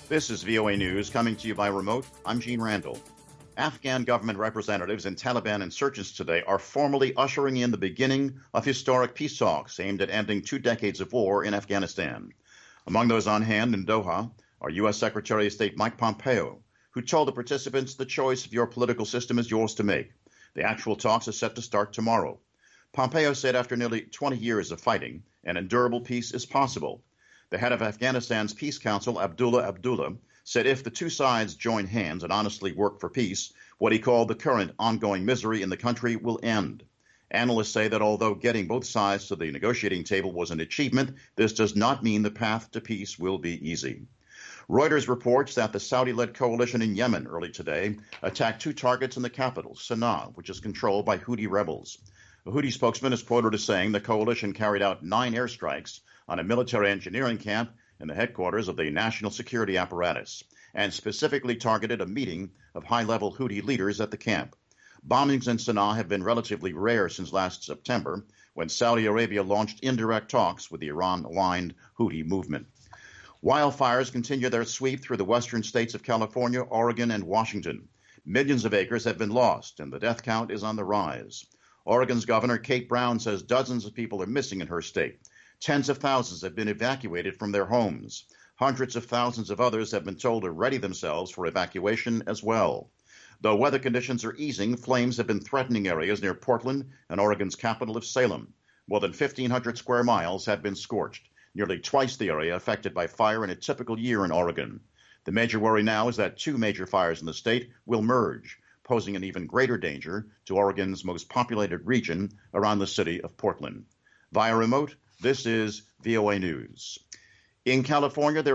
This is VOA News coming to you by remote. I'm Gene Randall. Afghan government representatives and Taliban insurgents today are formally ushering in the beginning of historic peace talks aimed at ending 2 decades of war in Afghanistan. Among those on hand in Doha are U.S. Secretary of State Mike Pompeo, who told the participants the choice of your political system is yours to make. The actual talks are set to start tomorrow. Pompeo said after nearly 20 years of fighting, an endurable peace is possible. The head of Afghanistan's Peace Council, Abdullah Abdullah, said if the two sides join hands and honestly work for peace, what he called the current ongoing misery in the country will end. Analysts say that although getting both sides to the negotiating table was an achievement, this does not mean the path to peace will be easy. Reuters reports that the Saudi-led coalition in Yemen early today attacked 2 targets in the capital, Sana'a, which is controlled by Houthi rebels. A Houthi spokesman is quoted as saying the coalition carried out 9 airstrikes on a military engineering camp in the headquarters of the national security apparatus, and specifically targeted a meeting of high-level Houthi leaders at the camp. Bombings in Sana'a have been relatively rare since last September, when Saudi Arabia launched indirect talks with the Iran-aligned Houthi movement. Wildfires continue their sweep through the western states of California, Oregon, and Washington. Millions of acres have been lost, and the death count is on the rise. Oregon's Governor Kate Brown says dozens of people are missing in her state. Tens of thousands have been evacuated from their homes. Hundreds of thousands of others have been told to ready themselves for evacuation as well. Though weather conditions are easing, flames have been threatening areas near Portland and Oregon's capital of Salem. More than 1,500 square miles have been scorched, nearly twice the area affected by fire in a typical year in Oregon. The major worry now is that 2 major fires in the state will merge, posing an even greater danger to Oregon's most populated region around the city of Portland. Via remote, this is VOA News. In California, there